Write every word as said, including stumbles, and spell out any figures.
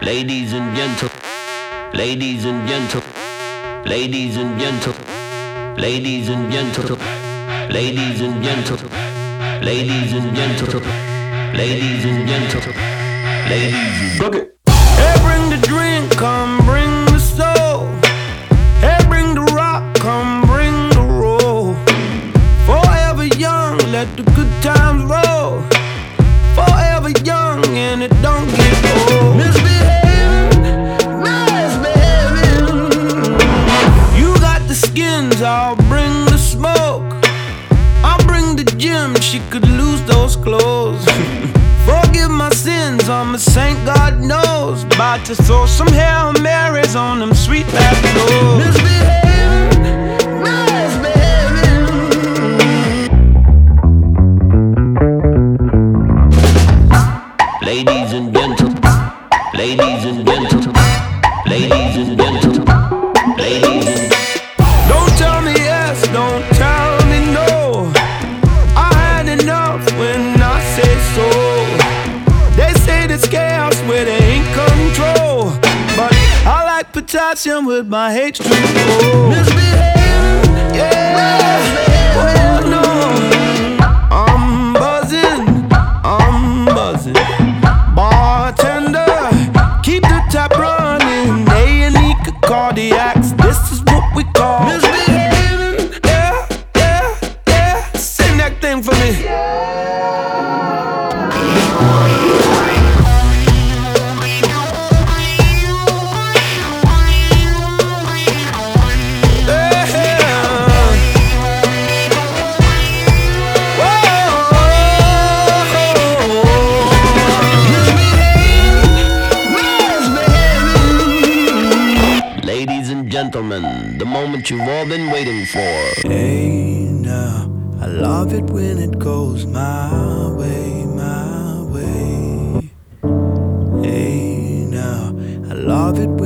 Ladies and gentle, ladies and gentle, ladies and gentle, ladies and gentle, ladies and gentle, ladies and gentle, ladies and gentle, ladies. Book it. Hey, bring the drink, come bring the soul. Hey, bring the rock, come bring the roll. Forever young, let the good times roll. Forever young and it don't get old. Misbehaving, misbehaving. You got the skins, I'll bring the smoke. I'll bring the gym, she could lose those clothes. Forgive my sins, I'm a saint, God knows. About to throw some Hail Marys on them sweet back doors. Misbehaving, misbehaving. Ladies and gentle, ladies and gentle, ladies and gentle, ladies and Don't tell me yes, don't tell me no. I had enough when I say so. They say there's chaos where they ain't control, but I like potassium with my H two O. Misbehaving, yeah, oh no. I'm buzzing, I'm buzzing. Bartender, keep the tap running. A and E cardiacs, this is what we call misbehaving. Yeah, yeah, yeah. Sing that thing for me. Ladies and gentlemen, the moment you've all been waiting for. Hey now, I love it when it goes my way, my way. Hey now, I love it when